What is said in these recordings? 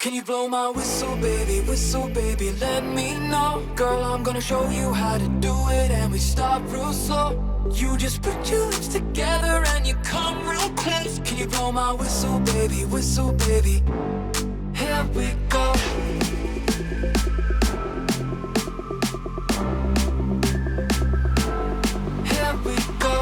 Can you blow my whistle baby, let me know. Girl, I'm gonna show you how to do it, and we start real slow. You just put your lips together and you come real close. Can you blow my whistle baby, here we go. Here we go.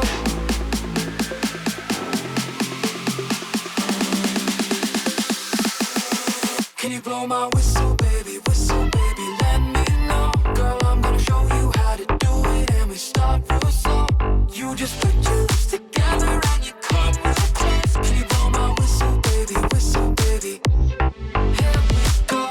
Can you blow my whistle baby, let me know. Girl, I'm gonna show you how to do it, and we start real slow. You just put your lips together and you come real close. Can you blow my whistle baby, here we go.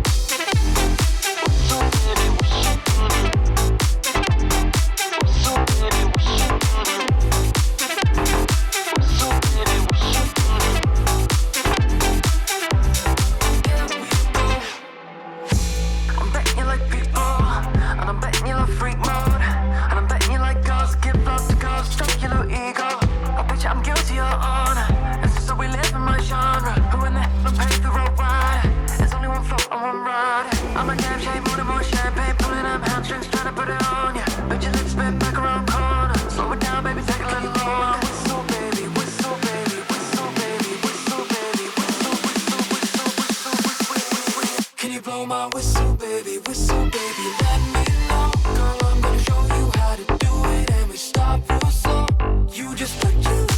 I'm betting you like people, and I'm betting you love freak mode, and I'm betting you like girls, give love to girls, stroke your little ego. I bet you I'm guilty of honor, it's just how we live in my genre. Who in the hell paid the road ride? There's only one float and one ride. I'm a damn shame, more champagne, pulling up hamstrings, trying to put it on ya. Bet your lips spin back around corner. Slow it down, baby, take a little longer. Whistle, baby, whistle, baby, whistle, baby, whistle, baby, whistle, whistle, whistle, whistle, whistle, whistle. Can you blow my whistle baby, let me know. Girl, I'm gonna show you how to do it, and we start real slow. You just put your